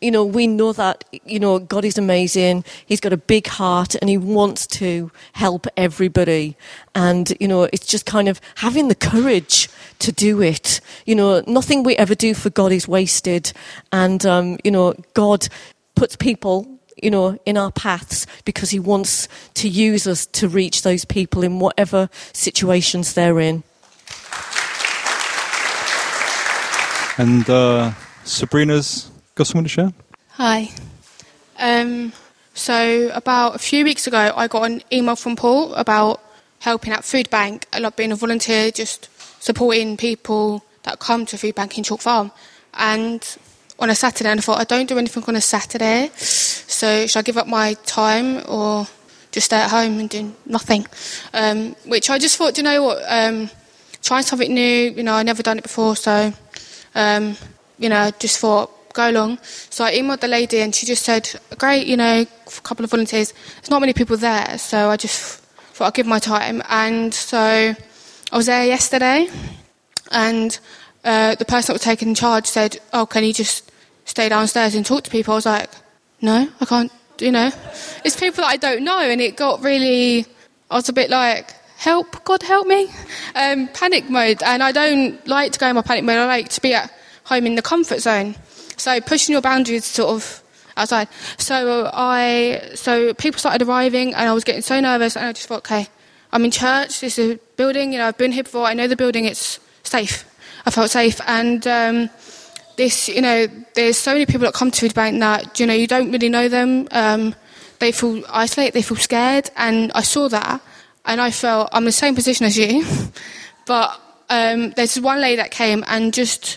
you know, we know that, you know, God is amazing. He's got a big heart and he wants to help everybody. And, you know, it's just kind of having the courage to do it. You know, nothing we ever do for God is wasted. And, um, you know, God puts people, you know, in our paths because he wants to use us to reach those people in whatever situations they're in. And uh, Sabrina's got something to share? Hi. Um, so about a few weeks ago, I got an email from Paul about helping at Food Bank, like being a volunteer, just supporting people that come to Food Bank in Chalk Farm. And on a Saturday, and I thought, I don't do anything on a Saturday, so should I give up my time or just stay at home and do nothing? Um, which I just thought, do you know what, um, trying something new, you know, I've never done it before, so, um, you know, just thought, go along. So I emailed the lady and she just said, great, you know, a couple of volunteers. There's not many people there, so I just thought I'd give my time. And so I was there yesterday and uh, the person that was taking charge said, oh, can you just stay downstairs and talk to people? I was like, no, I can't, you know. It's people that I don't know, and it got really, I was a bit like, help, God help me, um, panic mode. And I don't like to go in my panic mode, I like to be at home in the comfort zone. So pushing your boundaries sort of outside. So I, so people started arriving and I was getting so nervous and I just thought, okay, I'm in church, this is a building, you know, I've been here before, I know the building, it's safe. I felt safe. And um, this, you know, there's so many people that come to Food Bank that, you know, you don't really know them. Um, they feel isolated, they feel scared. And I saw that and I felt, I'm in the same position as you. But um, there's one lady that came and just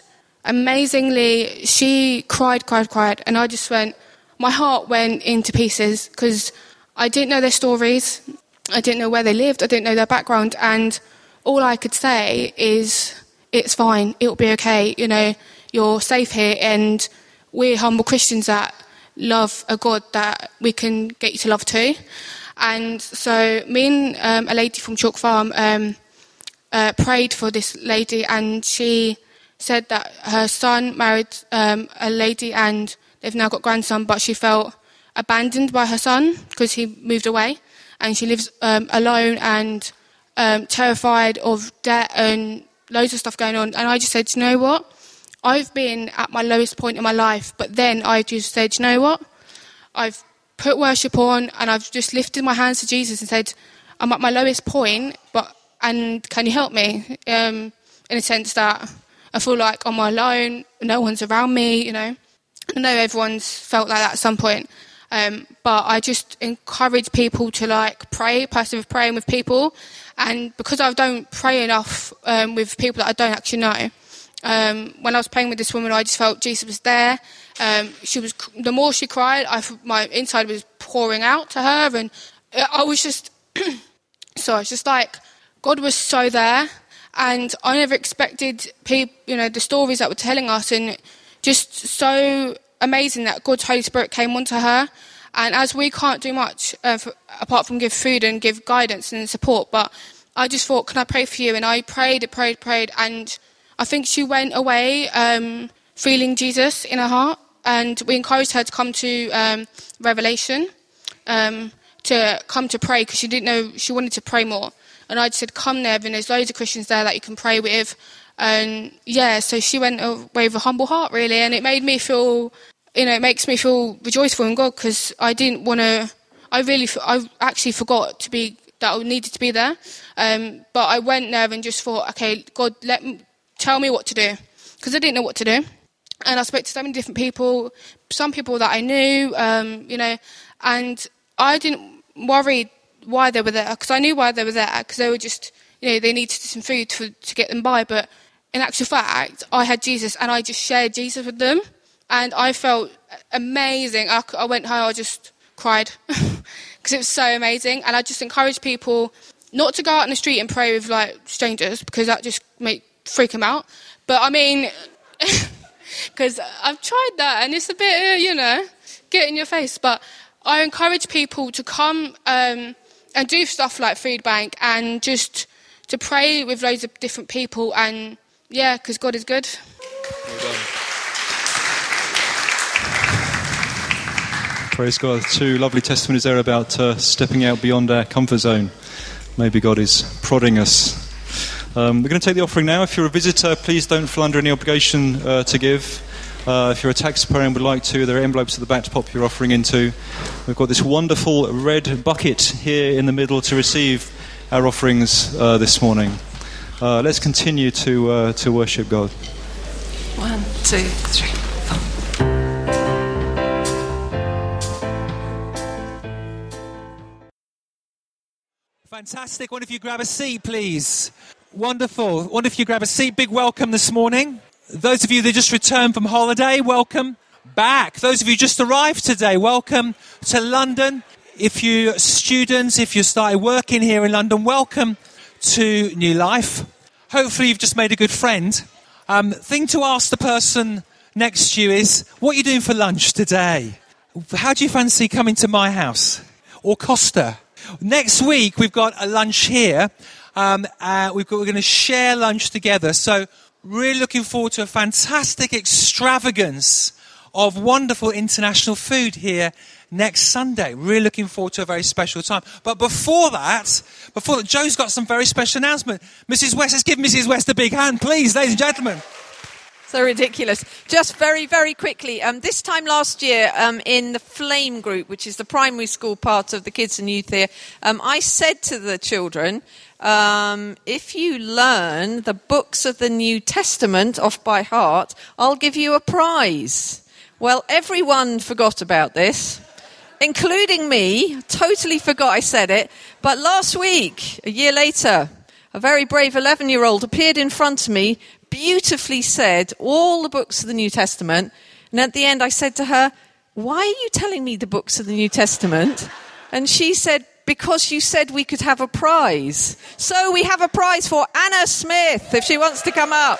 amazingly, she cried, cried, cried. And I just went, my heart went into pieces because I didn't know their stories. I didn't know where they lived. I didn't know their background. And all I could say is, it's fine. It'll be okay. You know, you're safe here. And we're humble Christians that love a God that we can get you to love too. And so me and um, a lady from Chalk Farm um, uh, prayed for this lady, and she said that her son married um, a lady and they've now got grandson, but she felt abandoned by her son because he moved away, and she lives um, alone and um, terrified of debt and loads of stuff going on. And I just said, you know what? I've been at my lowest point in my life, but then I just said, you know what? I've put worship on and I've just lifted my hands to Jesus and said, I'm at my lowest point, but and can you help me? Um, in a sense that I feel like I'm alone, no one's around me, you know. I know everyone's felt like that at some point. Um, but I just encourage people to, like, pray, persevere with praying with people. And because I don't pray enough um, with people that I don't actually know, um, when I was praying with this woman, I just felt Jesus was there. Um, she was. The more she cried, I, my inside was pouring out to her. And I was just... so it's just like, God was so there. And I never expected people, you know, the stories that were telling us, and just so amazing that God's Holy Spirit came onto her. And as we can't do much uh, for, apart from give food and give guidance and support, but I just thought, can I pray for you? And I prayed, prayed, prayed, and I think she went away um, feeling Jesus in her heart. And we encouraged her to come to um, Revelation, um, to come to pray, because she didn't know, she wanted to pray more. And I just said, come there, and there's loads of Christians there that you can pray with. And yeah, so she went away with a humble heart, really. And it made me feel, you know, it makes me feel rejoiceful in God, because I didn't want to, I really, I actually forgot to be, that I needed to be there. Um, but I went there and just thought, okay, God, let me, tell me what to do. Because I didn't know what to do. And I spoke to so many different people, some people that I knew, um, you know, and I didn't worry why they were there, because I knew why they were there, because they were just, you know, they needed some food to, to get them by. But in actual fact, I had Jesus, and I just shared Jesus with them, and I felt amazing. I, I went home, I just cried, because it was so amazing. And I just encourage people not to go out in the street and pray with, like, strangers, because that just make freak them out. But I mean, because I've tried that, and it's a bit, uh, you know, get in your face. But I encourage people to come um, and do stuff like Food Bank, and just to pray with loads of different people. And yeah, because God is good. Well done. Praise God. Two lovely testimonies there about uh, stepping out beyond our comfort zone. Maybe God is prodding us. Um, we're going to take the offering now. If you're a visitor, please don't feel under any obligation uh, to give. Uh, if you're a taxpayer and would like to, there are envelopes at the back to pop your offering into. We've got this wonderful red bucket here in the middle to receive our offerings uh, this morning. Uh, let's continue to uh, to worship God. One, two, three, four. Fantastic. Wonder if you grab a seat, please. Wonderful. Wonder if you grab a seat. Big welcome this morning. Those of you that just returned from holiday, welcome back. Those of you just arrived today, welcome to London. If you're students, if you started working here in London, welcome to New Life. Hopefully you've just made a good friend. Um, thing to ask the person next to you is, what are you doing for lunch today? How do you fancy coming to my house? Or Costa? Next week we've got a lunch here. Um, uh, we've got, we're going to share lunch together. So really looking forward to a fantastic extravagance of wonderful international food here next Sunday. Really looking forward to a very special time. But before that, before that, Joe's got some very special announcement. Missus West, let's give Missus West a big hand, please, ladies and gentlemen. So ridiculous. Just very, very quickly, um, this time last year um, in the Flame group, which is the primary school part of the kids and youth here, um, I said to the children, um, if you learn the books of the New Testament off by heart, I'll give you a prize. Well, everyone forgot about this, including me. Totally forgot I said it. But last week, a year later, a very brave eleven-year-old appeared in front of me, beautifully said all the books of the New Testament. And at the end, I said to her, why are you telling me the books of the New Testament? And she said, because you said we could have a prize. So we have a prize for Anna Smith, if she wants to come up.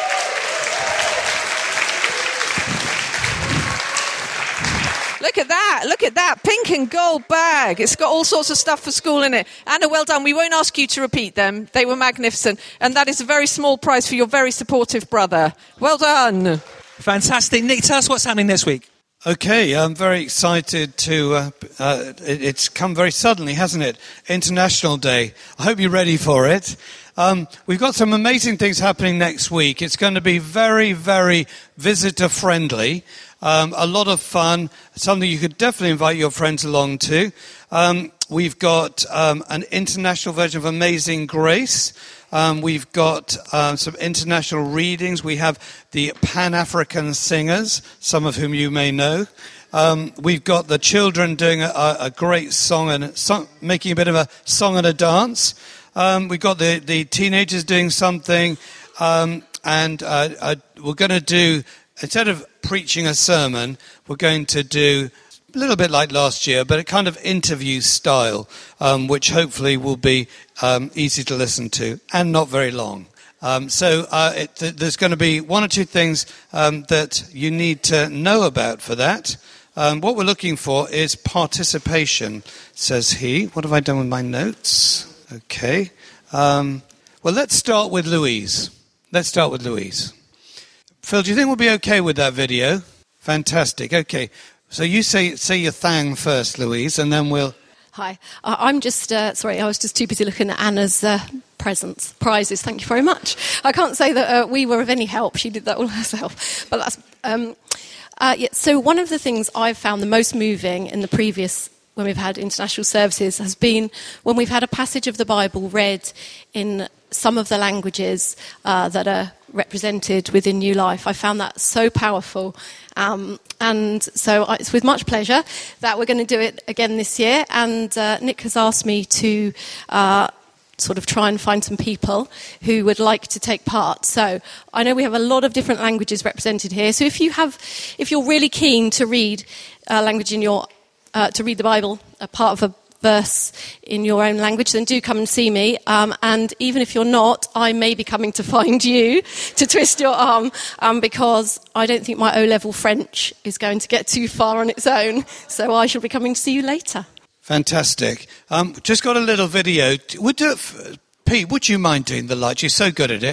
Look at that, look at that, pink and gold bag. It's got all sorts of stuff for school in it. Anna, well done. We won't ask you to repeat them. They were magnificent. And that is a very small prize for your very supportive brother. Well done. Fantastic. Nick, tell us what's happening this week. Okay, I'm very excited to, uh, uh, it, it's come very suddenly, hasn't it? International Day. I hope you're ready for it. Um, we've got some amazing things happening next week. It's going to be very, very visitor-friendly. Um, a lot of fun, something you could definitely invite your friends along to. Um, we've got um, an international version of Amazing Grace. Um, we've got um, some international readings. We have the Pan-African singers, some of whom you may know. Um, we've got the children doing a, a great song and song, making a bit of a song and a dance. Um, we've got the, the teenagers doing something. Um, and uh, uh, we're going to do, instead of preaching a sermon, we're going to do a little bit like last year, but a kind of interview style, um, which hopefully will be um, easy to listen to and not very long. Um, so uh, it, th- there's going to be one or two things um, that you need to know about for that. Um, what we're looking for is participation, says he. What have I done with my notes? Okay. Um, well, let's start with Louise. Let's start with Louise. Phil, do you think we'll be okay with that video? Fantastic. Okay. So you say say your thang first, Louise, and then we'll... Hi. Uh, I'm just... Uh, sorry, I was just too busy looking at Anna's uh, presents, prizes. Thank you very much. I can't say that uh, we were of any help. She did that all herself. But that's... Um, uh, yeah, so one of the things I've found the most moving in the previous... when we've had international services has been when we've had a passage of the Bible read in some of the languages uh, that are represented within New Life. I found that so powerful. Um, and so it's with much pleasure that we're going to do it again this year. And uh, Nick has asked me to uh, sort of try and find some people who would like to take part. So I know we have a lot of different languages represented here. So if you have, if you're really keen to read a language in your Uh, to read the Bible, a part of a verse in your own language, then do come and see me. Um, and even if you're not, I may be coming to find you to twist your arm, um, because I don't think my O-level French is going to get too far on its own. So I shall be coming to see you later. Fantastic. Um, just got a little video. Would uh, Pete, would you mind doing the lights? You're so good at it.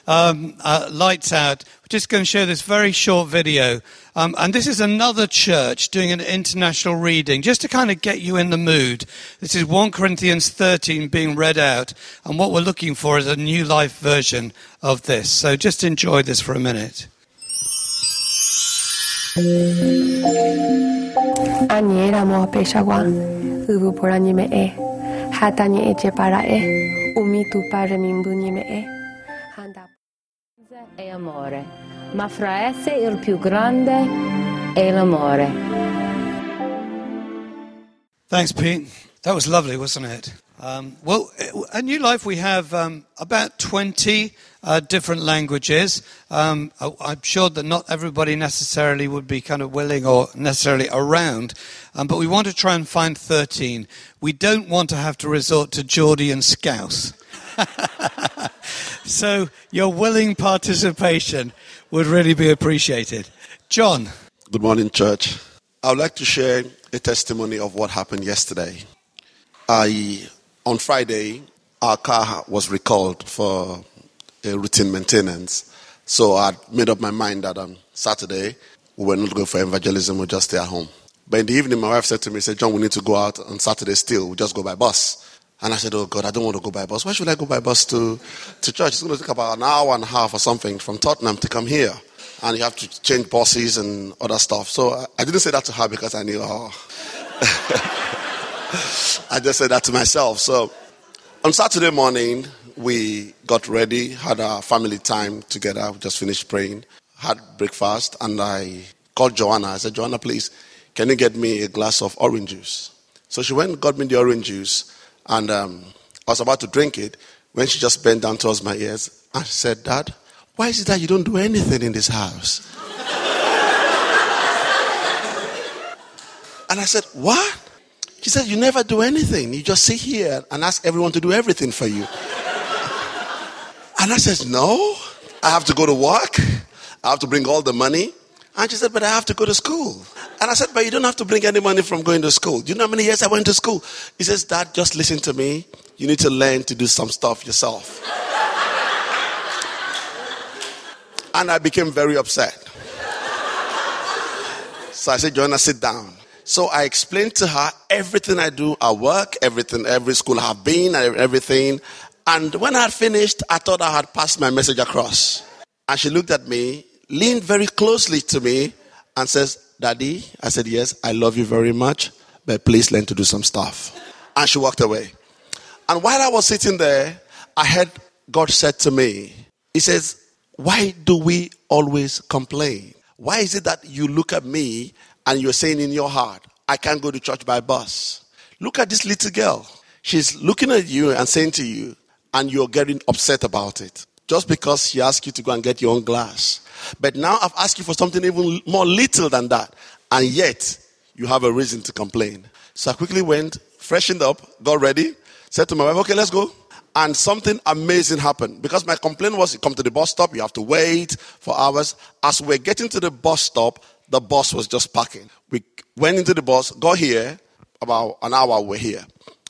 um, uh, lights out, we're just going to show this very short video. Um, and this is another church doing an international reading, just to kind of get you in the mood. This is First Corinthians thirteen being read out, and what we're looking for is a New Life version of this. So just enjoy this for a minute. Aniera mo peshawa, ubu porani me e, hatani eche para e, umitu para mimbuni me e, handa. È amore, ma fra esse il più grande è l'amore. Thanks, Pete. That was lovely, wasn't it? Um, well, at New Life we have um, about twenty uh, different languages. Um, I, I'm sure that not everybody necessarily would be kind of willing or necessarily around, um, but we want to try and find thirteen. We don't want to have to resort to Geordie and Scouse. So your willing participation would really be appreciated. John. Good morning, church. I would like to share a testimony of what happened yesterday. I, on Friday, our car was recalled for a routine maintenance. So I made up my mind that on Saturday, we were not going for evangelism, we'll just stay at home. But in the evening, my wife said to me, said, John, we need to go out on Saturday still. We'll just go by bus. And I said, oh, God, I don't want to go by bus. Why should I go by bus to, to church? It's going to take about an hour and a half or something from Tottenham to come here. And you have to change buses and other stuff. So I, I didn't say that to her because I knew, oh. I just said that to myself. So on Saturday morning, we got ready, had our family time together. We just finished praying, had breakfast, and I called Joanna. I said, Joanna, please, can you get me a glass of orange juice? So she went and got me the orange juice. And um, I was about to drink it when she just bent down towards my ears and she said, Dad, why is it that you don't do anything in this house? And I said, what? She said, you never do anything. You just sit here and ask everyone to do everything for you. And I said, no, I have to go to work. I have to bring all the money. And she said, but I have to go to school. And I said, but you don't have to bring any money from going to school. Do you know how many years I went to school? He says, Dad, just listen to me. You need to learn to do some stuff yourself. And I became very upset. So I said, Joanna, sit down. So I explained to her everything I do at work, everything, every school I have been, everything. And when I had finished, I thought I had passed my message across. And she looked at me, leaned very closely to me and says, Daddy, I said, yes, I love you very much, but please learn to do some stuff. And she walked away. And while I was sitting there, I heard God said to me, he says, why do we always complain? Why is it that you look at me and you're saying in your heart, I can't go to church by bus? Look at this little girl. She's looking at you and saying to you, and you're getting upset about it. Just because she asked you to go and get your own glass. But now I've asked you for something even more little than that. And yet, you have a reason to complain. So I quickly went, freshened up, got ready, said to my wife, okay, let's go. And something amazing happened. Because my complaint was, you come to the bus stop, you have to wait for hours. As we're getting to the bus stop, the bus was just parking. We went into the bus, got here, about an hour we're here.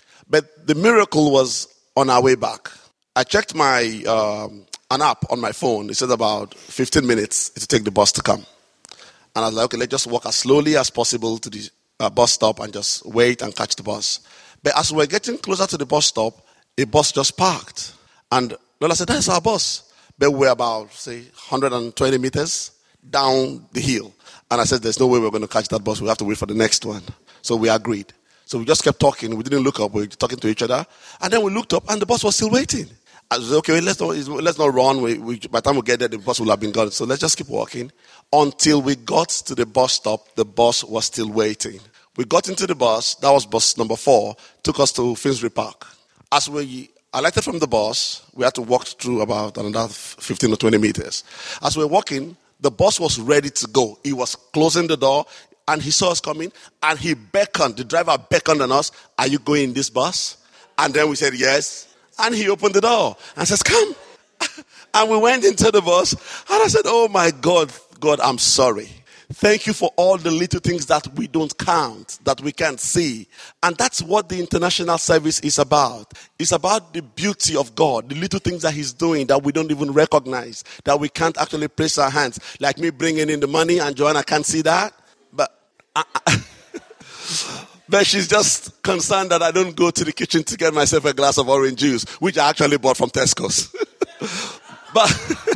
But the miracle was on our way back. I checked my um, an app on my phone. It said about fifteen minutes to take the bus to come. And I was like, okay, let's just walk as slowly as possible to the uh, bus stop and just wait and catch the bus. But as we were getting closer to the bus stop, a bus just parked. And Lola said, that's our bus. But we're about, say, one hundred twenty meters down the hill. And I said, there's no way we're going to catch that bus. We have to wait for the next one. So we agreed. So we just kept talking. We didn't look up. We were talking to each other. And then we looked up and the bus was still waiting. I said, okay, let's not, let's not run. We, we, by the time we get there, the bus will have been gone. So let's just keep walking. Until we got to the bus stop, the bus was still waiting. We got into the bus. That was bus number four. Took us to Finsbury Park. As we alighted from the bus, we had to walk through about another fifteen or twenty meters. As we were walking, the bus was ready to go. He was closing the door, and he saw us coming, and he beckoned. The driver beckoned on us, are you going in this bus? And then we said, yes. And he opened the door and says, come. And we went into the bus, and I said, oh my God, God, I'm sorry. Thank you for all the little things that we don't count, that we can't see. And that's what the international service is about. It's about the beauty of God, the little things that he's doing that we don't even recognize, that we can't actually place our hands. Like me bringing in the money and Joanna can't see that. But, uh, but she's just concerned that I don't go to the kitchen to get myself a glass of orange juice, which I actually bought from Tesco's. But...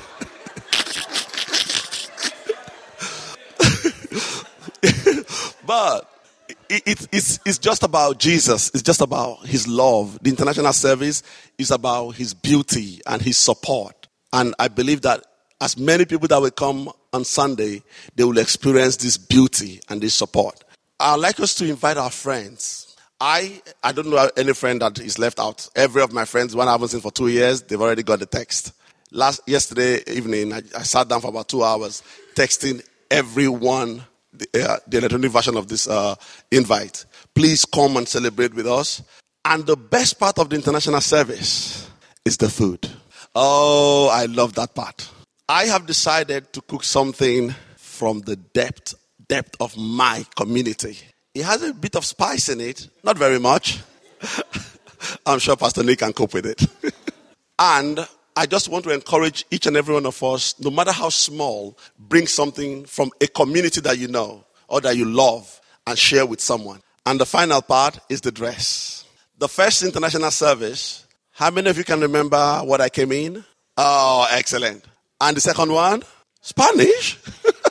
But it, it, it's, it's just about Jesus. It's just about his love. The international service is about his beauty and his support. And I believe that as many people that will come on Sunday, they will experience this beauty and this support. I'd like us to invite our friends. I I don't know any friend that is left out. Every of my friends, one I haven't seen for two years, they've already got the text. Last Yesterday evening, I, I sat down for about two hours texting everyone The, uh, the electronic version of this uh, invite. Please come and celebrate with us. And the best part of the international service is the food. Oh, I love that part. I have decided to cook something from the depth, depth of my community. It has a bit of spice in it, not very much. I'm sure Pastor Nick can cope with it. And I just want to encourage each and every one of us, no matter how small, bring something from a community that you know or that you love and share with someone. And the final part is the dress. The first international service, how many of you can remember what I came in? Oh, excellent. And the second one? Spanish?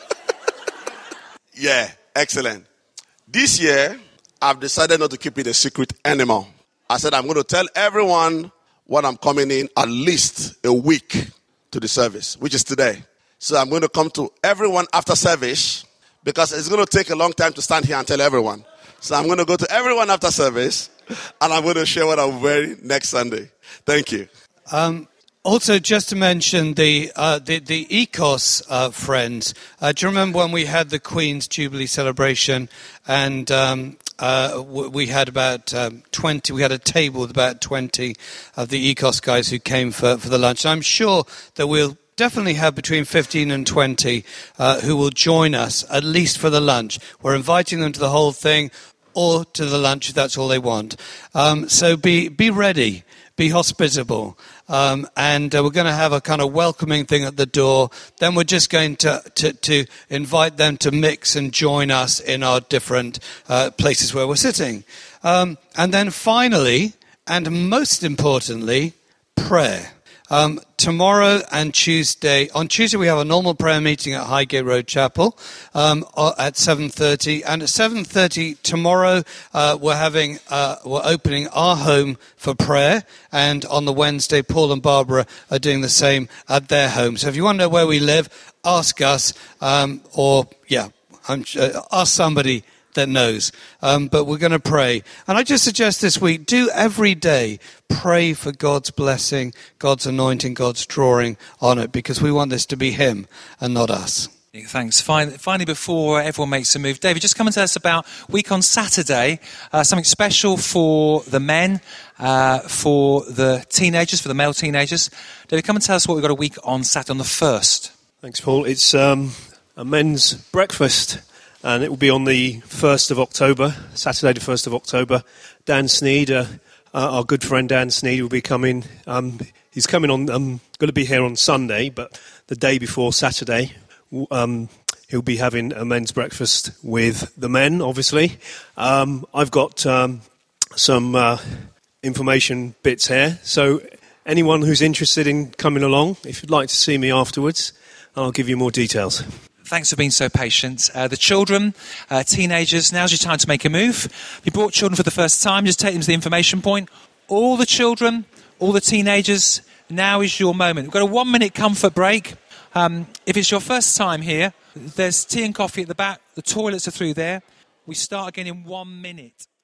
Yeah, excellent. This year, I've decided not to keep it a secret anymore. I said I'm going to tell everyone what I'm coming in at least a week to the service, which is today. So I'm going to come to everyone after service because it's going to take a long time to stand here and tell everyone. So I'm going to go to everyone after service and I'm going to share what I'm wearing next Sunday. Thank you. Um, also, just to mention the uh, the, the E C O S uh, friends. Uh, do you remember when we had the Queen's Jubilee celebration and... Um, Uh, we had about um, twenty, we had a table with about twenty of the E C O S guys who came for, for the lunch. And I'm sure that we'll definitely have between fifteen and twenty uh, who will join us, at least for the lunch. We're inviting them to the whole thing or to the lunch if that's all they want. Um, so be, be ready, be hospitable. Um, and uh, we're going to have a kind of welcoming thing at the door. Then we're just going to, to, to invite them to mix and join us in our different uh, places where we're sitting. Um, and then finally, and most importantly, prayer. Um, tomorrow and Tuesday, on Tuesday we have a normal prayer meeting at Highgate Road Chapel um, at seven thirty, and at seven thirty tomorrow uh, we're having uh, we're opening our home for prayer, and on the Wednesday Paul and Barbara are doing the same at their home. So if you want to know where we live, ask us, um, or yeah, I'm, uh, ask somebody that knows. Um, but we're going to pray. And I just suggest this week, do every day pray for God's blessing, God's anointing, God's drawing on it, because we want this to be him and not us. Thanks. Finally, before everyone makes a move, David, just come and tell us about week on Saturday, uh, something special for the men, uh, for the teenagers, for the male teenagers. David, come and tell us what we've got a week on Saturday on the first. Thanks, Paul. It's um, a men's breakfast. And it will be on the first of October, Saturday the first of October. Dan Sneed, uh, uh, our good friend Dan Sneed, will be coming. Um, he's coming on, um, going to be here on Sunday, but the day before Saturday, um, he'll be having a men's breakfast with the men, obviously. Um, I've got um, some uh, information bits here. So anyone who's interested in coming along, if you'd like to see me afterwards, I'll give you more details. Thanks for being so patient. Uh, the children, uh, teenagers, now's your time to make a move. If you brought children for the first time, just take them to the information point. All the children, all the teenagers, now is your moment. We've got a one-minute comfort break. Um, if it's your first time here, there's tea and coffee at the back. The toilets are through there. We start again in one minute.